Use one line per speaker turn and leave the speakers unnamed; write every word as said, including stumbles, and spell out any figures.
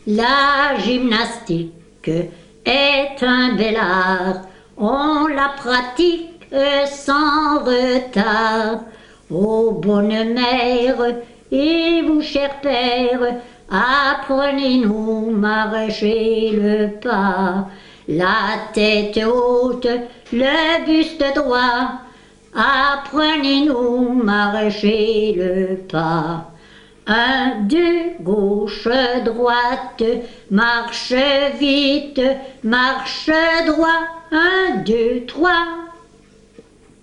La gymnastique est un bel art, on la pratique sans retard. Ô bonne mère et vous chers pères, apprenez-nous marcher le pas. La tête haute, le buste droit, apprenez-nous marcher le pas. Un, deux, gauche, droite, marche vite, marche droit, un, deux, trois.